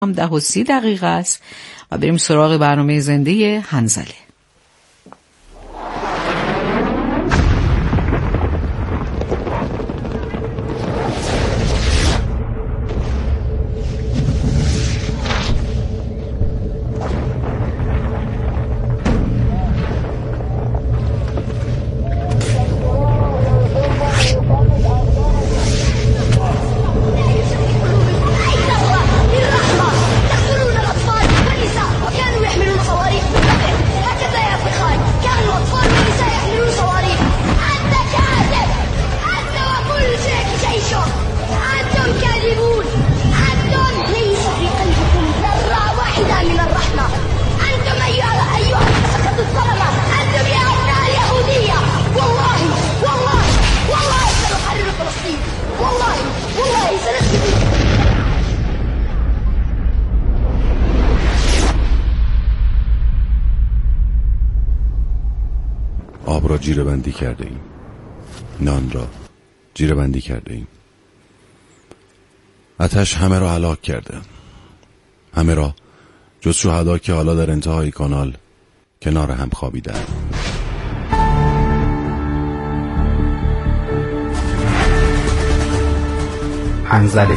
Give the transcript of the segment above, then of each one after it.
10:30 است و بریم سراغ برنامه زنده حنظله. آب را جیره بندی کرده ایم، نان را جیره بندی کرده ایم. آتش همه را هلاک کرده، همه را جز شهدا که حالا در انتهای کانال کنار هم خوابیدند. حنظله.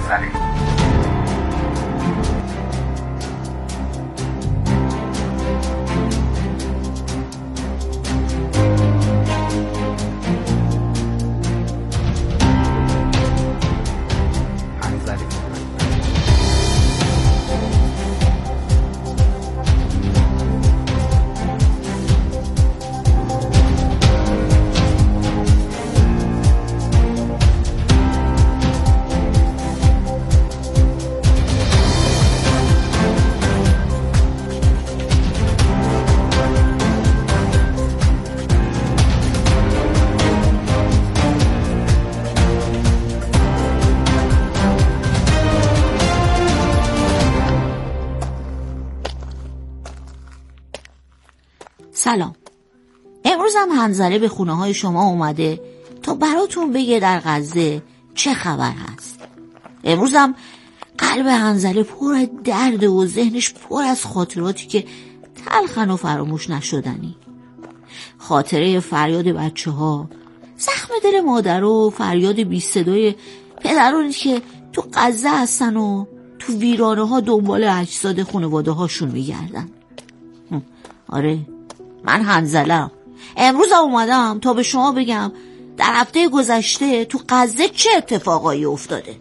سلام. امروز هم حنظله به خونه های شما اومده تا براتون بگه در غزه چه خبر هست. امروز هم قلب حنظله پر از درد و ذهنش پر از خاطراتی که تلخن و فراموش نشدنی. خاطره فریاد بچه ها، زخم دل مادر و فریاد بی صدای پدرانی که تو غزه هستن و تو ویرانه ها دنبال اجساد خانواده هاشون میگردن. آره، من حنظله‌ام. امروز اومدم تا به شما بگم در هفته گذشته تو غزه چه اتفاقایی افتاده.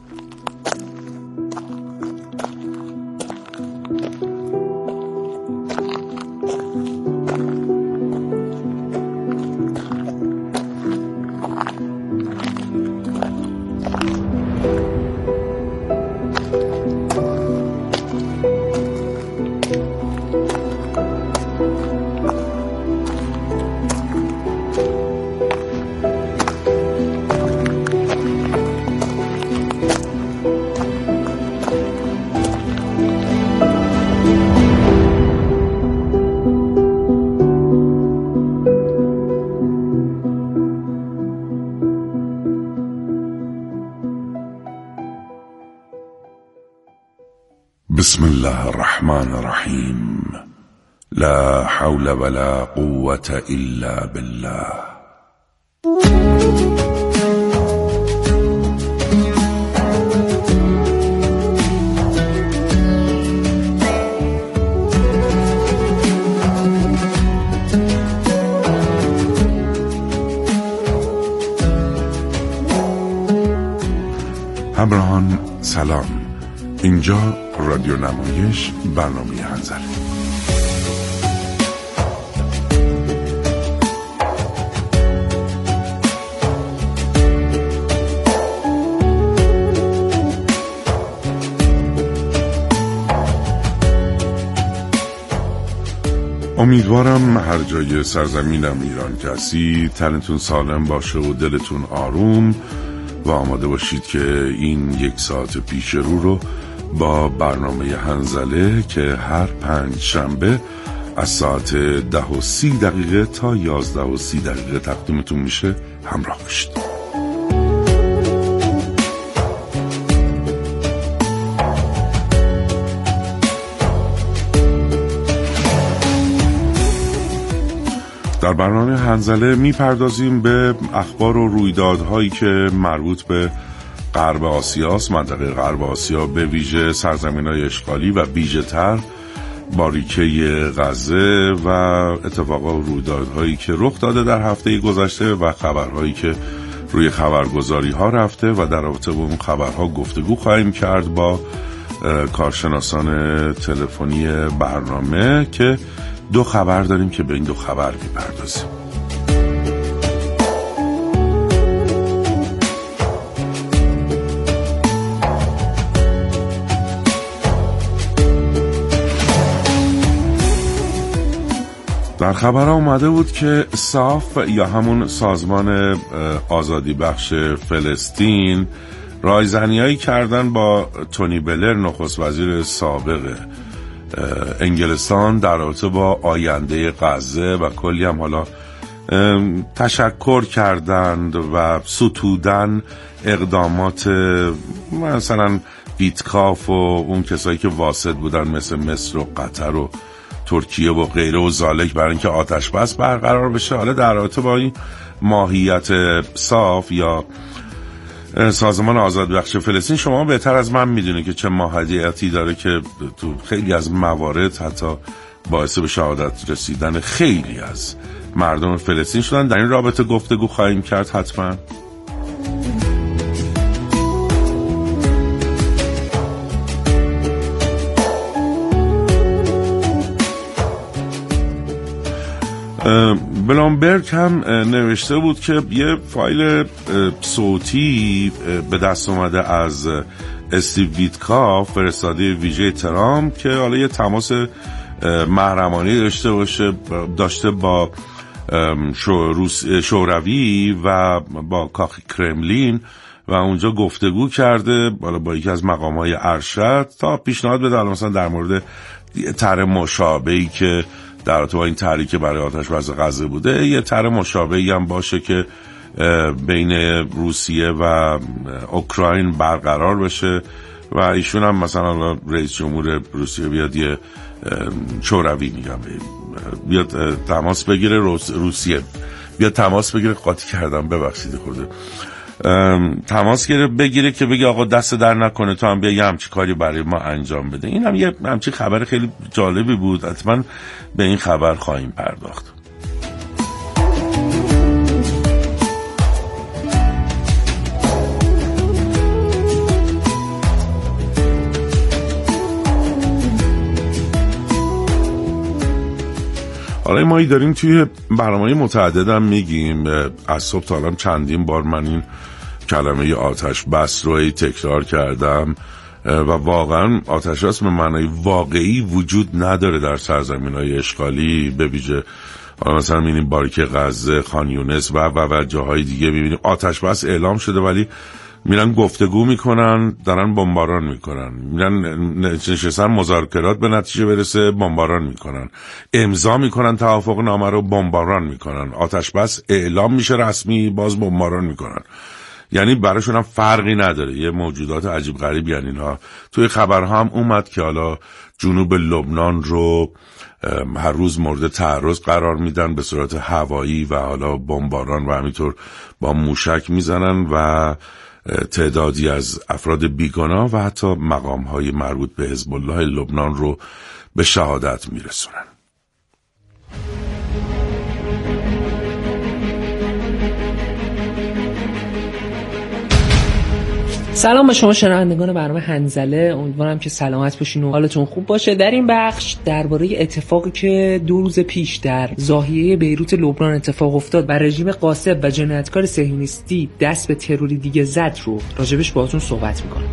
بسم الله الرحمن الرحیم. لا حول ولا قوة الا بالله. همراهان سلام. اینجا رادیو نمایش برنامه حنظله. امیدوارم هر جای سرزمینم ایران که هستی تنتون سالم باشه و دلتون آروم و آماده باشید که این 1 ساعت پیش رو با برنامه حنظله که هر 5 شنبه از ساعت 10:30 تا 11:30 تقدیمتون میشه همراه باشید. در برنامه هنزله میپردازیم به اخبار و رویدادهایی که مربوط به غرب آسیاست، منطقه غرب آسیا، به ویژه سرزمین‌های اشغالی و ویژه‌تر باریکه غزه و اتفاقات و رویدادهایی که رخ داده در هفته گذشته و خبرهایی که روی خبرگزاری‌ها رفته و در رابطه با اون خبرها گفتگو خواهیم کرد با کارشناسان تلفنی برنامه که 2 خبر داریم که به این 2 خبر می‌پردازیم. در خبرها اومده بود که صاف یا همون سازمان آزادی بخش فلسطین رایزنیایی کردن با تونی بلر، نخست وزیر سابق انگلستان، در رابطه با آینده غزه و کلی هم حالا تشکر کردند و ستودن اقدامات مثلا ویتکاف و اون کسایی که واسط بودن مثل مصر و قطر و ترکیه و غیره و ذالک برای اینکه آتش بس برقرار بشه. حالا در رابطه با این ماهیت صاف یا سازمان آزاد بخش فلسطین، شما بهتر از من میدونه که چه ماهیتی داره که تو خیلی از موارد حتی باعث به شهادت رسیدن خیلی از مردم فلسطین شدن. در این رابطه گفتگو خواهیم کرد حتما. بلومبرگ هم نوشته بود که یه فایل صوتی به دست اومده از استیو ویتکاف، فرستاده ویژه ترامپ، که حالا یه تماس محرمانه داشته با شوروی و با کاخ کرملین و اونجا گفتگو کرده بالا با یکی از مقام‌های ارشد تا پیشنهاد بده مثلا در مورد طرح مشابهی که در رابطه با این طرحی که برای آتش بس غزه بوده یه طرح مشابهی هم باشه که بین روسیه و اوکراین برقرار بشه و ایشون هم مثلا رئیس جمهور روسیه بیاد یه شوروی بیاد تماس بگیره، روسیه بیاد تماس بگیره، قاطی کردم ببخشید خورده، تماس بگیره که بگه آقا دست در نکنه تو هم بیا یه همچی کاری برای ما انجام بده. این هم یه همچی خبر خیلی جالبی بود، حتما به این خبر خواهیم پرداخت. حالا ما داریم توی برنامه متعدد هم میگیم، از صبح تا الان چندین بار من این کلمه آتش بس رو تکرار کردم و واقعا آتش بس به معنای واقعی وجود نداره در سرزمین‌های اشغالی، به ویژه مثلا می‌بینیم باریکه غزه، خان یونس و جاهای دیگه می‌بینیم آتش بس اعلام شده ولی میرن گفتگو میکنن، دارن بمباران میکنن، میرن نشستن مذاکرات به نتیجه برسه، بمباران میکنن، امضا میکنن توافق نامه رو، بمباران میکنن، آتش بس اعلام میشه رسمی، باز بمباران میکنن. یعنی براشون هم فرقی نداره، یه موجودات عجیب غریبی یعنی اینها. توی خبرها هم اومد که حالا جنوب لبنان رو هر روز مورد تعرض قرار میدن به صورت هوایی و حالا بمباران و همینطور با موشک میزنن و تعدادی از افراد بیگناه و حتی مقام‌های مربوط به حزب الله لبنان رو به شهادت میرسونن. سلام به شما شنوندگان برنامه هنزله، امیدوارم که سلامت باشین و حالتون خوب باشه. در این بخش درباره اتفاقی که 2 روز پیش در ضاحیه بیروت لبنان اتفاق افتاد و رژیم غاصب و جنایتکار صهیونیستی دست به تروری دیگه زد رو راجبش باهاتون صحبت میکنم.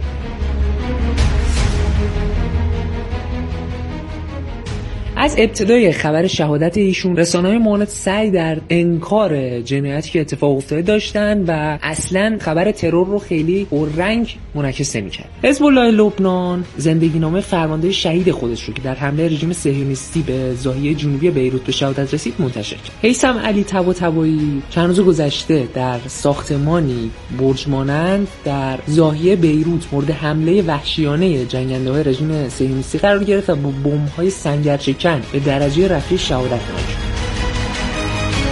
از ابتدای خبر شهادت ایشون رسانه‌های معاند سعی در انکار جنایتی که اتفاق افتاده داشتن و اصلا خبر ترور رو خیلی پررنگ منعکس نمی‌کرد. حزب الله لبنان زندگینامه فرمانده شهید خودش رو که در حمله رژیم صهیونیستی به ضاحیه جنوبی بیروت به شهادت رسید منتشر کرد. هیثم علی طباطبایی چند روز گذشته در ساختمانی برج مانند در ضاحیه بیروت مورد حمله وحشیانه جنگنده‌های رژیم صهیونیستی قرار گرفت و با بمب‌های سنگرچکن به درجه رفیع شهادت نامه شد.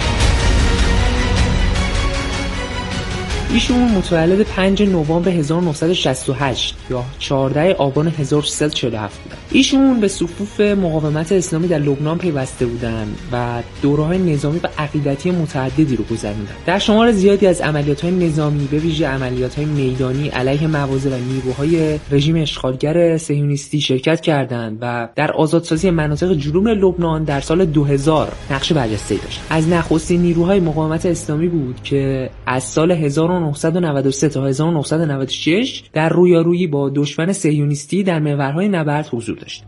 ایشون متولد 5 نوامبر 1968 یا 14 آبان 1347 بودن. ایشون به صفوف مقاومت اسلامی در لبنان پیوسته بودند و دوره‌های نظامی و عقیدتی متعددی رو گذروندن. در شمار زیادی از عملیات‌های نظامی به ویژه عملیات‌های میدانی علیه مواضع و نیروهای رژیم اشغالگر صهیونیستی شرکت کردند و در آزادسازی مناطق جنوب لبنان در سال 2000 نقش برجسته‌ای داشت. از نخستین نیروهای مقاومت اسلامی بود که از سال 1993 تا 1996 در رویارویی با دشمن صهیونیستی در محورهای نبرد حضور داشت.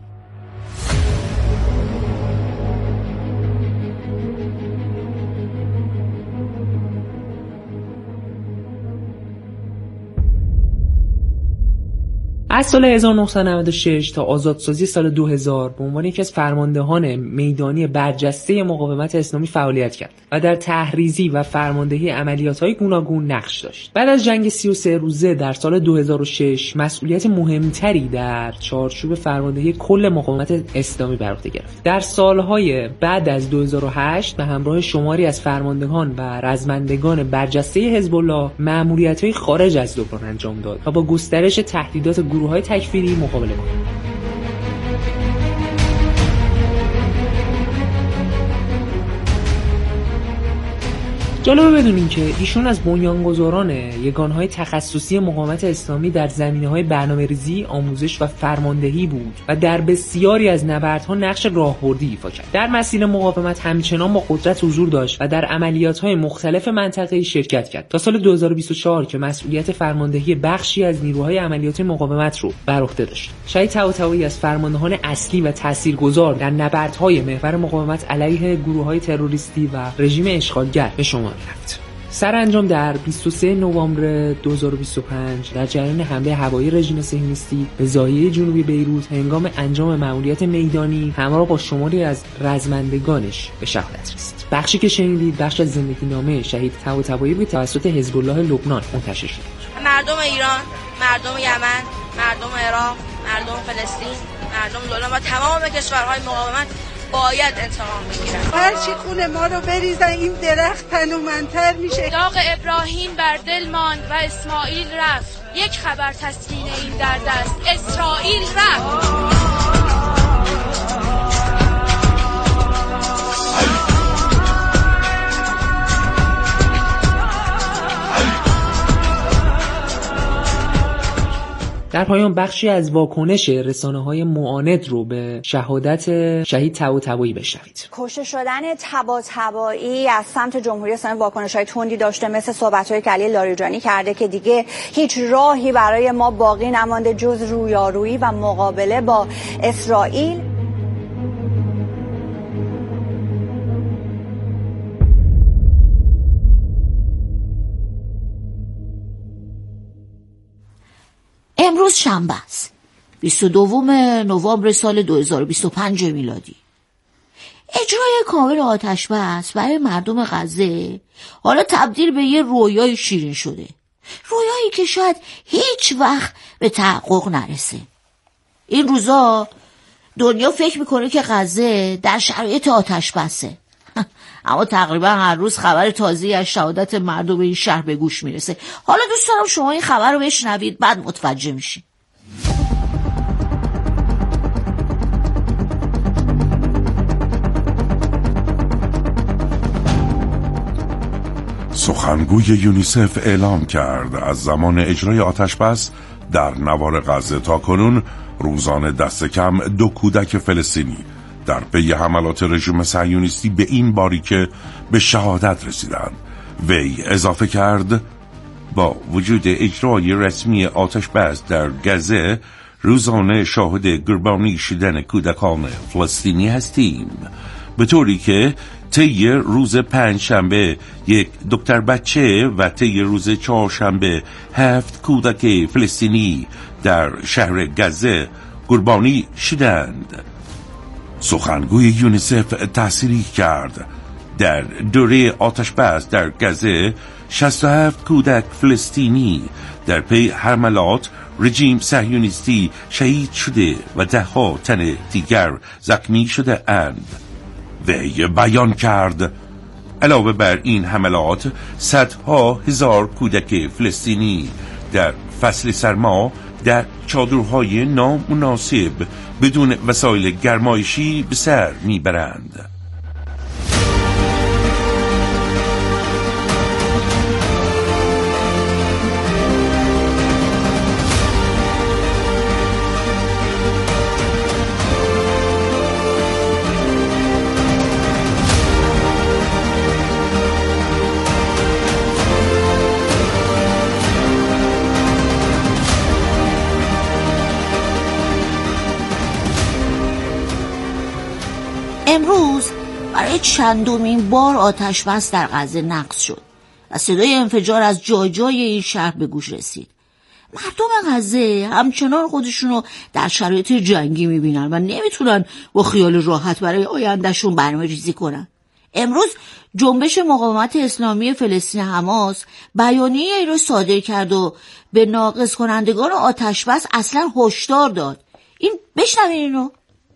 از سال 1996 تا آزادسازی سال 2000 به عنوان یکی از فرماندهان میدانی برجسته مقاومت اسلامی فعالیت کرد و در تحریزی و فرماندهی عملیات‌های گوناگون نقش داشت. بعد از جنگ 33 روزه در سال 2006 مسئولیت مهمتری در چارچوب فرماندهی کل مقاومت اسلامی بر عهده گرفت. در سالهای بعد از 2008 به همراه شماری از فرماندهان و رزمندگان برجسته حزب الله مأموریت‌های خارج از لبنان انجام داد تا با گسترش تهدیدات گروه‌های تکفیری مقابله کنند. جالبه بدونیم که ایشون از بنیانگذاران یگانه‌های تخصصی مقاومت اسلامی در زمینه‌های برنامه‌ریزی، آموزش و فرماندهی بود و در بسیاری از نبردها نقش راهبردی ایفا کرد. در مسیر مقاومت همچنان با قدرت حضور داشت و در عملیات‌های مختلف منطقه‌ای شرکت کرد تا سال 2024 که مسئولیت فرماندهی بخشی از نیروهای عملیات مقاومت رو بر عهده داشت. شهید طباطبایی از فرماندهان اصلی و تاثیرگذار در نبردهای محور مقاومت علیه گروه‌های تروریستی و رژیم اشغالگر به شمار رفت. سرانجام در 23 نوامبر 2025 در جریان حمله هوایی رژیم صهیونیستی به زایده جنوبی بیروت هنگام انجام مأموریت میدانی همراه با شماری از رزمندگانش به شهادت رسید. بخشی که شنیدید بخش از زندگی نامه شهید طباطبایی به توسط حزب الله لبنان منتشر شد. مردم ایران، مردم یمن، مردم عراق، مردم فلسطین، مردم لبنان و تمام کشورهای مقاومت باید انتقام بگیرن. هرچی خون ما رو بریزن این درخت تنومندتر میشه. داغ ابراهیم بر دل ماند و اسماعیل رفت. یک خبر تسکین این درد است. اسرائیل رفت. در پایان بخشی از واکنش رسانه‌های معاند رو به شهادت شهید طباطبایی بشنوید. کشته شدن طباطبایی از سمت جمهوری اسلامی واکنش‌های تندی داشته، مثل صحبت‌هایی که علی لاریجانی کرده که دیگه هیچ راهی برای ما باقی نمانده جز رویارویی و مقابله با اسرائیل. امروز شنبه است 22 نوامبر سال 2025 میلادی. اجرای کامل آتش بس برای مردم غزه حالا تبدیل به یه رویای شیرین شده، رویایی که شاید هیچ وقت به تحقق نرسه. این روزا دنیا فکر میکنه که غزه در شرایط آتش بسه، اما تقریبا هر روز خبر تازه‌ای از شهادت مردم این شهر به گوش میرسه. حالا دوست دارم شما این خبر رو بشنوید، بعد متوجه میشین. سخنگوی یونیسف اعلام کرد از زمان اجرای آتش‌بس در نوار غزه تا کنون روزانه دست کم 2 کودک فلسطینی در پی حملات رژیم صهیونیستی به این باریکه به شهادت رسیدند. وی اضافه کرد با وجود اجرای رسمی آتش بس در غزه روزانه شاهد قربانی شدن کودکان فلسطینی هستیم، به طوری که طی روز 5 شنبه 1 دختر بچه و طی روز 4 شنبه 7 کودک فلسطینی در شهر غزه قربانی شدند. سخنگوی یونیسف تصریح کرد در دوره آتش بس در غزه 67 کودک فلسطینی در پی حملات رژیم صهیونیستی شهید شده و 10 تن دیگر زخمی شده اند. وی بیان کرد علاوه بر این حملات، صدها هزار کودک فلسطینی در فصل سرما در چادرهای نامناسب بدون وسایل گرمایشی به سر میبرند. امروز برای چندمین بار آتش بس در غزه نقض شد و صدای انفجار از جای جای این شهر به گوش رسید. مردم غزه همچنان خودشونو در شرایط جنگی میبینن و نمیتونن با خیال راحت برای آیندهشون برنامه ریزی کنن. امروز جنبش مقاومت اسلامی فلسطین حماس بیانیه‌ای رو صادر کرد و به ناقض کنندگان آتش بس اصلا هشدار داد. این بشنوین اینو.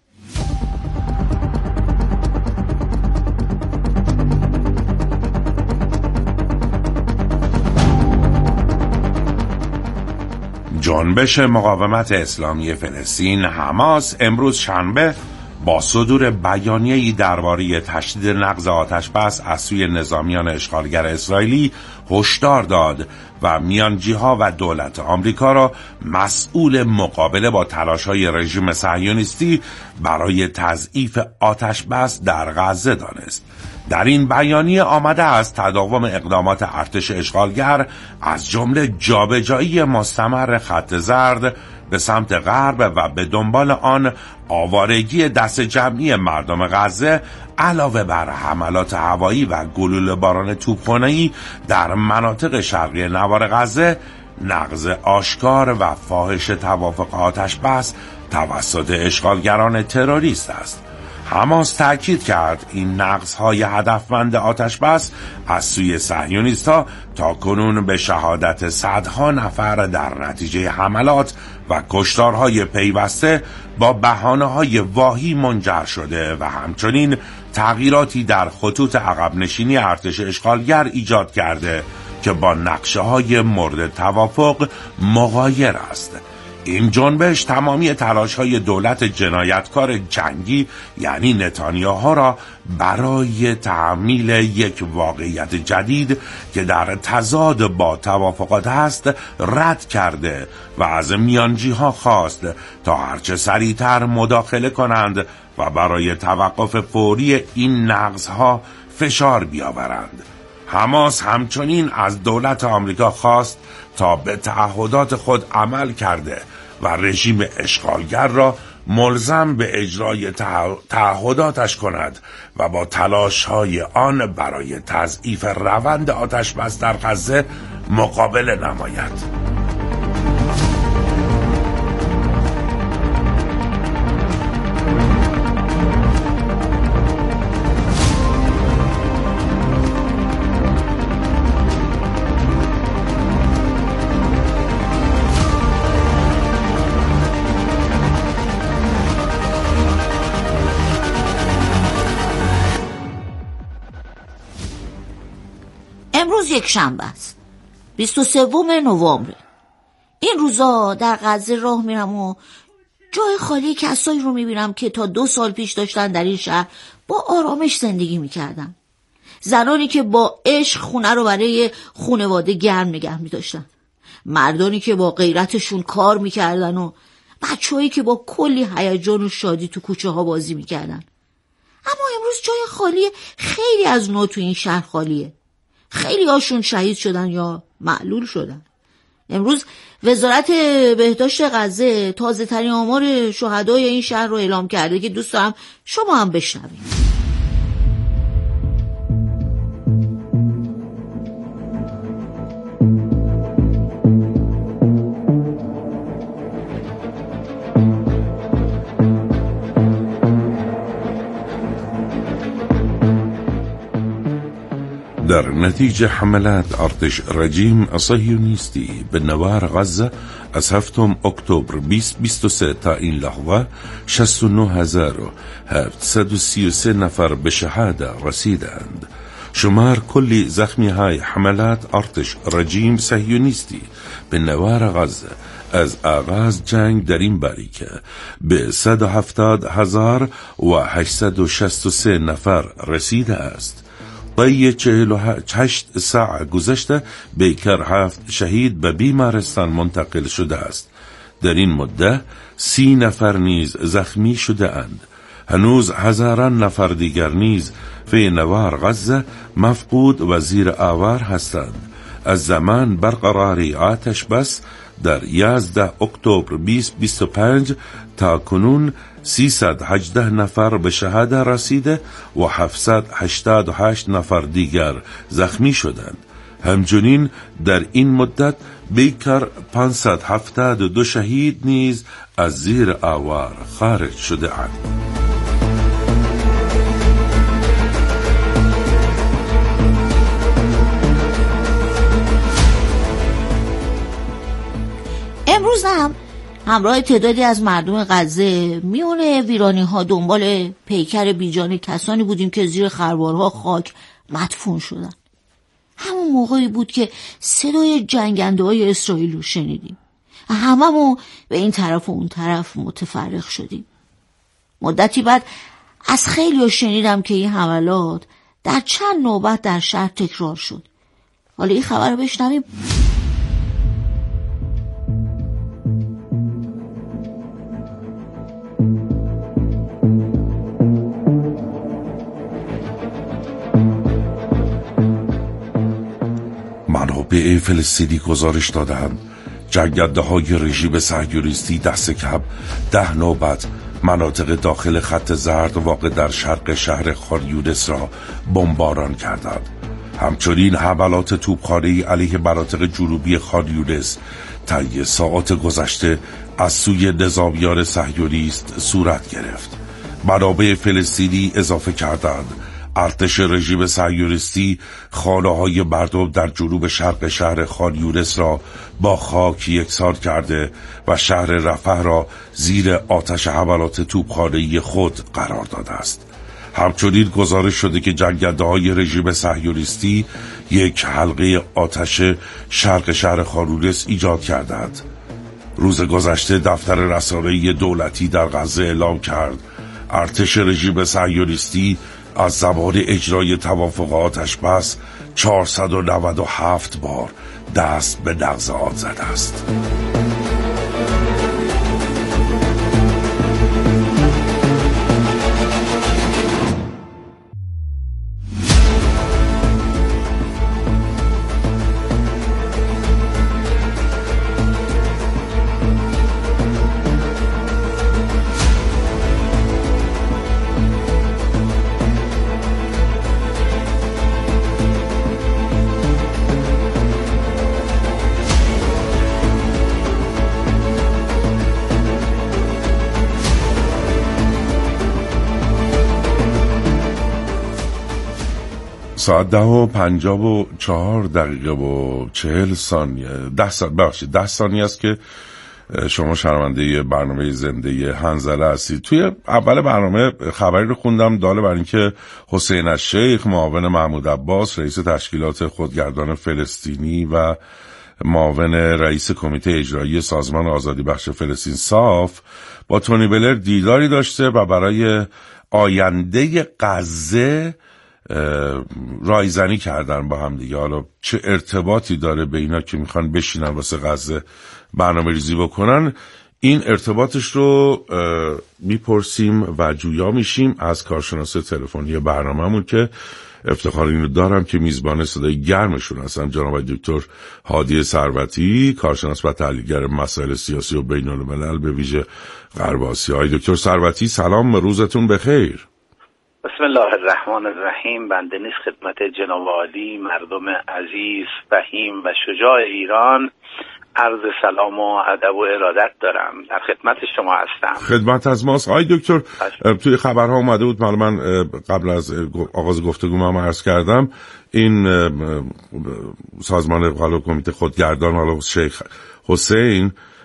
جنبش مقاومت اسلامی فلسطین حماس امروز شنبه با صدور بیانیه‌ای درباره تشدید نقض آتش‌بس از سوی نظامیان اشغالگر اسرائیلی هشدار داد و میانجی‌ها و دولت آمریکا را مسئول مقابله با تلاش‌های رژیم صهیونیستی برای تضعیف آتش‌بس در غزه دانست. در این بیانیه آمده است تداوم اقدامات ارتش اشغالگر از جمله جابجایی مستمر خط زرد به سمت غرب و به دنبال آن آوارگی دست جمعی مردم غزه علاوه بر حملات هوایی و گلوله باران توپخانه‌ای در مناطق شرقی نوار غزه، نقض آشکار و فاحش توافق آتش‌بس توسط اشغالگران تروریست است. حماس تأکید کرد این نقض‌های هدفمند آتش‌بس از سوی صهیونیست‌ها تاکنون به شهادت صدها نفر در نتیجه حملات و کشتارهای پیوسته با بهانه‌های واهی منجر شده و همچنین تغییراتی در خطوط عقب نشینی ارتش اشغالگر ایجاد کرده که با نقشه‌های مورد توافق مغایر است. این جنبش تمامی تلاش‌های دولت جنایتکار جنگی یعنی نتانیاهو را برای تحمیل یک واقعیت جدید که در تضاد با توافقات است رد کرده و از میانجی‌ها خواست تا هرچه سریعتر مداخله کنند و برای توقف فوری این نقض‌ها فشار بیاورند. حماس همچنین از دولت آمریکا خواست تا به تعهدات خود عمل کرده و رژیم اشغالگر را ملزم به اجرای تعهداتش کند و با تلاش‌های آن برای تضعیف روند آتش‌بس در غزه مقابله نماید. امروز یک شنبه است، 23 نوامبر. این روزا در غزه راه میرم و جای خالی کسایی رو میبینم که تا 2 سال پیش داشتن در این شهر با آرامش زندگی میکردن. زنانی که با عشق خونه رو برای خانواده گرم نگه میداشتن، مردانی که با غیرتشون کار میکردن و بچه‌هایی که با کلی هیجان و شادی تو کوچه ها بازی میکردن. اما امروز جای خالی خیلی از نوع تو این شهر خالیه. خیلی هاشون شهید شدن یا معلول شدن. امروز وزارت بهداشت غزه تازه ترین آمار شهدای این شهر رو اعلام کرده که دوست دارم شما هم بشنوید. در نتیجه حملات ارتش رژیم صهیونیستی به نوار غزه از 7 اکتبر 2023 تا این لحظه 69733 نفر به شهادت رسیدند. شمار کل زخمی های حملات ارتش رژیم صهیونیستی به نوار غزه از آغاز جنگ در این باریکه به 170,863 نفر رسیده است. طی 48 ساعت گذشته بیکر 7 شهید به بیمارستان منتقل شده است. در این مدت 30 نفر نیز زخمی شده اند. هنوز هزاران نفر دیگر نیز فی نوار غزه مفقود و زیر آوار هستند. از زمان برقراری آتش بس در 11 اکتبر 2025 تا کنون 318 نفر به شهادت رسیده و 788 نفر دیگر زخمی شدند. همچنین در این مدت بیکر 572 شهید نیز از زیر آوار خارج شده اند. امروز هم همراه تعدادی از مردم غزه میون ویرانی ها دنبال پیکر بیجان کسانی بودیم که زیر خروارها خاک مدفون شدن. همون موقعی بود که صدای جنگنده های اسرائیل رو شنیدیم. هممون به این طرف و اون طرف متفرق شدیم. مدتی بعد از خیلی شنیدم که این حملات در چند نوبت در شهر تکرار شد. حالا این خبر رو بشنویم. منابع فلسطینی گزارش دادند جنگنده های رژیم صهیونیستی دست کم 10 نوبت مناطق داخل خط زرد واقع در شرق شهر خان یونس را بمباران کردند. همچنین حملات توپخانه‌ای علیه مناطق جنوبی خان یونس طی ساعات گذشته از سوی نظامیان صهیونیست صورت گرفت. منابع فلسطینی اضافه کردند ارتش رژیم صهیونیستی خانه‌های مردم در جنوب شرق شهر خان یونس را با خاک یکسان کرده و شهر رفح را زیر آتش حملات توپخانه‌ای خود قرار داده است. همچنین گزارش شده که جنگنده‌های رژیم صهیونیستی یک حلقه آتش شرق شهر خان یونس ایجاد کردند. روز گذشته دفتر رسانه‌ای دولتی در غزه اعلام کرد ارتش رژیم صهیونیستی از زمان اجرای توافق آتش بس 497 بار دست به نقض آن زده است. ساعت 10:54 و 40 ثانیه 10 ثانیه است که شما شنونده برنامه زنده حنظله هستید. توی اول برنامه خبری رو خوندم داله بر اینکه حسین الشیخ معاون محمود عباس رئیس تشکیلات خودگردان فلسطینی و معاون رئیس کمیته اجرایی سازمان آزادی بخش فلسطین صاف با تونی بلر دیداری داشته و برای آینده غزه رایزنی کردن با هم دیگه. حالا چه ارتباطی داره به اینا که میخوان بشینن واسه غزه برنامه ریزی بکنن، این ارتباطش رو میپرسیم و جویا میشیم از کارشناس تلفنی برنامه‌مون که افتخار اینو دارم که میزبان صدای گرمشون هستن، جناب دکتر هادی ثروتی، کارشناس و تحلیلگر مسائل سیاسی و بین الملل به ویژه غرب آسیا. دکتر ثروتی سلام، روزتون بخیر. بسم الله الرحمن الرحیم. بنده نیز خدمت جناب عالی، مردم عزیز، فهیم و شجاع ایران عرض سلام و ادب و ارادت دارم. در خدمت شما هستم. خدمت از ماست. دکتر توی خبرها اومده بود، من قبل از آغاز گفتگو هم عرض کردم، این سازمان حالا کمیته خودگردان حالا شیخ حسین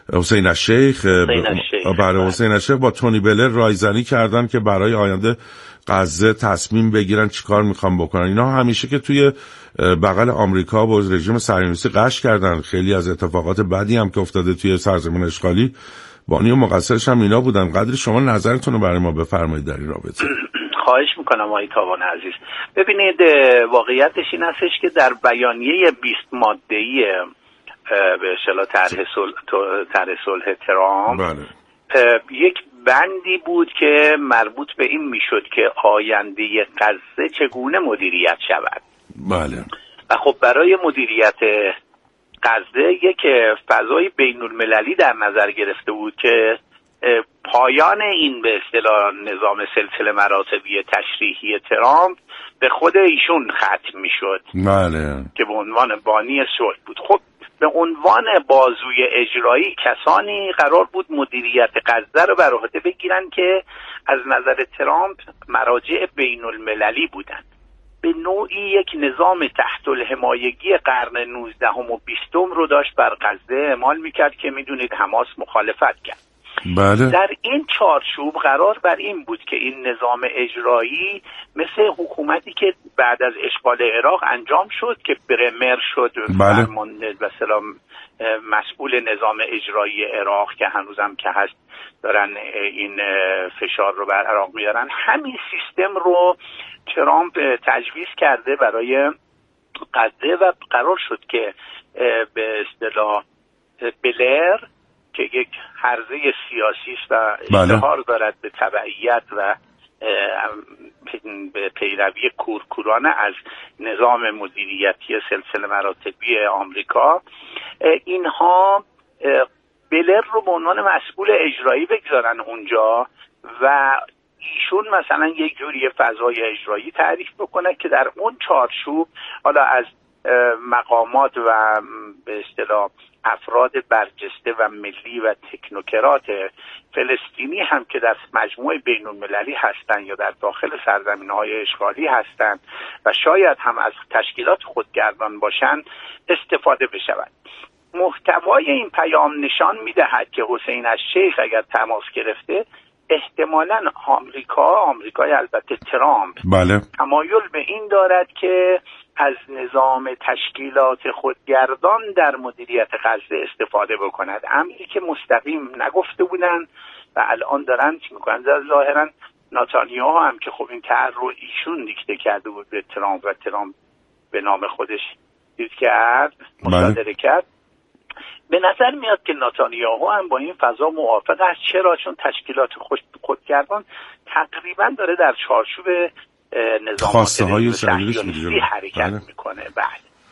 حسین الشیخ برای حسین الشیخ با تونی بلر رایزنی کردن که برای آینده غزه تصمیم بگیرن چیکار میخوان بکنن. اینا همیشه که توی بغل آمریکا با رژیم صهیونیستی قش کردن. خیلی از اتفاقات بدی هم که افتاده توی سرزمین اشغالی بانی و مقصرش هم اینا بودن. قدری شما نظرتون رو برای ما بفرمایید در این رابطه. خواهش میکنم آقای تاوان عزیز. ببینید واقعیتش این هستش که در بیانیه 20 ماده‌ای به اصطلاح طرح صلح ترامپ یک بندی بود که مربوط به این میشد که آینده غزه چگونه مدیریت شود. بله. و خب برای مدیریت غزه یک فضای بین المللی در نظر گرفته بود که پایان این به اصطلاح نظام سلسله مراتبی تشریحی ترامپ به خود ایشون ختم میشد. بله. که به عنوان بانی صلح بود. خب به عنوان بازوی اجرایی کسانی قرار بود مدیریت غزه رو بر عهده بگیرن که از نظر ترامپ مراجع بین المللی بودند. به نوعی یک نظام تحت الحمایگی قرن 19 و 20 رو داشت بر غزه اعمال میکرد که میدونید حماس مخالفت کرد. بله. در این چارچوب قرار بر این بود که این نظام اجرایی مثل حکومتی که بعد از اشغال عراق انجام شد که برمر شد. بله. مثلا مسئول نظام اجرایی عراق که هنوزم که هست دارن این فشار رو بر عراق میارن. همین سیستم رو ترامپ تجویز کرده برای غزه و قرار شد که به اصطلاح بلر که یک حرزه سیاسی است و اشتهار دارد به تبعیت و به پیروی کورکورانه از نظام مدیریتی سلسله مراتبی آمریکا، اینها بلر رو به عنوان مسئول اجرایی بگذارن اونجا و ایشون مثلا یک جوری فضای اجرایی تعریف بکنه که در اون چارچوب حالا از مقامات و به اصطلاح افراد برجسته و ملی و تکنوکرات فلسطینی هم که در مجموعه بین المللی هستند یا در داخل سرزمین‌های اشغالی هستند و شاید هم از تشکیلات خودگردان باشند استفاده بشود. محتوای این پیام نشان می‌دهد که حسین الشیخ اگر تماس گرفته احتمالاً آمریکای البته ترامپ بله. تمایل به این دارد که از نظام تشکیلات خودگردان در مدیریت غزه استفاده بکند. امری که مستقیم نگفته بودن و الان دارن چی میکنن. ظاهرا نتانیاهو هم که خب این طرح رو ایشون دیکته کرده بود به ترامپ و ترامپ به نام خودش چیز کرد، مصادره کرد. به نظر میاد که نتانیاهو هم با این فضا موافق است. چرا؟ چون تشکیلات خودگردان تقریبا داره در چارچوب نظامات صهیونیستی حرکت میکنه. بله.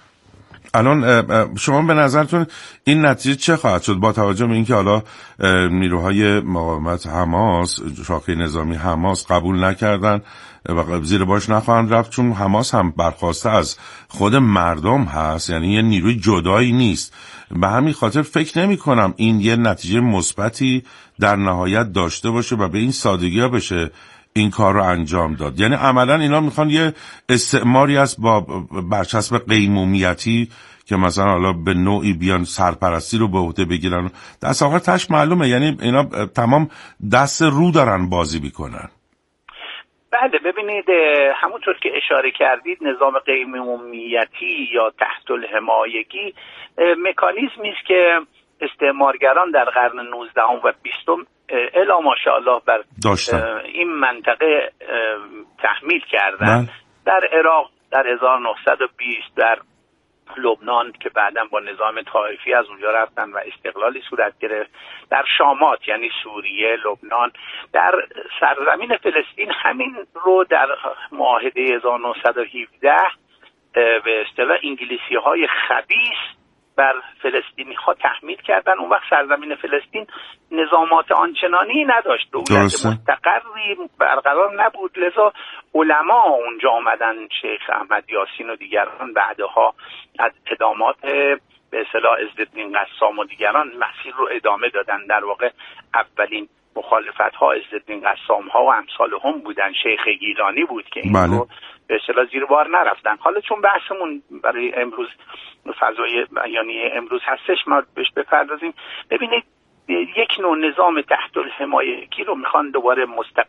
الان شما به نظرتون این نتیجه چه خواهد شد با توجه به اینکه حالا نیروهای مقاومت حماس، شاخه نظامی حماس قبول نکردن و زیر باش نخواهند رفت، چون حماس هم برخواسته از خود مردم هست، یعنی یه نیروی جدایی نیست. به همین خاطر فکر نمی کنم این یه نتیجه مثبتی در نهایت داشته باشه و به این سادگی ها بشه این کار رو انجام داد. یعنی عملا اینا میخوان یه استعماری است با برچسب قیمومیتی که مثلا حالا به نوعی بیان سرپرستی رو به عهده بگیرن. دست آخر تش معلومه، یعنی اینا تمام دست رو دارن بازی میکنن. بله ببینید همونطور که اشاره کردید نظام قیمومیتی یا تحت الحمایگی مکانیزمی است که استعمارگران در قرن 19 و 20 الا ماشاءالله بر این منطقه تحمیل کردن. در عراق در 1920، در لبنان که بعداً با نظام طائفی از اونجا رفتن و استقلالی صورت گرفت، در شامات یعنی سوریه، لبنان، در سرزمین فلسطین همین رو در معاهده 1917 به اصطلاح انگلیسی‌های خبیث بر فلسطینی ها تحمیل کردن. اون وقت سرزمین فلسطین نظامات آنچنانی نداشت، دولت مستقری برقرار نبود، لذا علما اونجا آمدن، شیخ احمد یاسین و دیگران بعدها از ادامات به اصطلاح عزالدین قسام و دیگران مسیر رو ادامه دادن. در واقع اولین مخالفت ها عزالدین قسام ها و امثال هم بودن، شیخ گیلانی بود که این رو به اصطلاح زیر بار نرفتن. حالا چون بحثمون برای امروز فضای بیانیه امروز هستش ما بهش بپردازیم. ببینید یک نوع نظام تحت الحمایگی رو میخوان دوباره